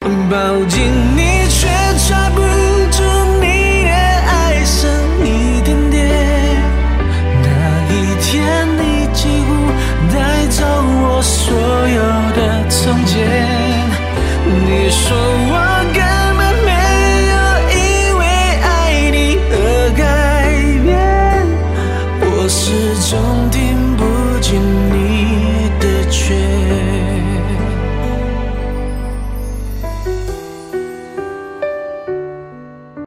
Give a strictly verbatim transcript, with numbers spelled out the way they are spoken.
抱紧你，却抓不住你，也爱上一点点。那一天，你几乎带走我所有的从前。你说